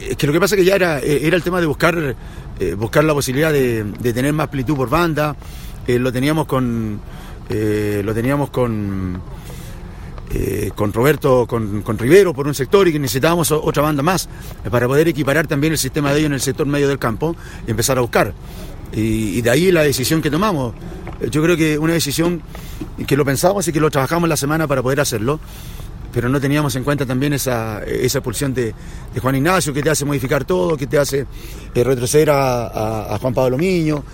Es que lo que pasa es que ya era el tema de buscar la posibilidad de tener más amplitud por banda. Lo teníamos con Roberto, con Rivero por un sector, y que necesitábamos otra banda más para poder equiparar también el sistema de ellos en el sector medio del campo y empezar a buscar. Y de ahí la decisión que tomamos. Yo creo que una decisión que lo pensamos y que lo trabajamos la semana para poder hacerlo, pero no teníamos en cuenta también esa expulsión de Juan Ignacio, que te hace modificar todo, que te hace retroceder a Juan Pablo Miño.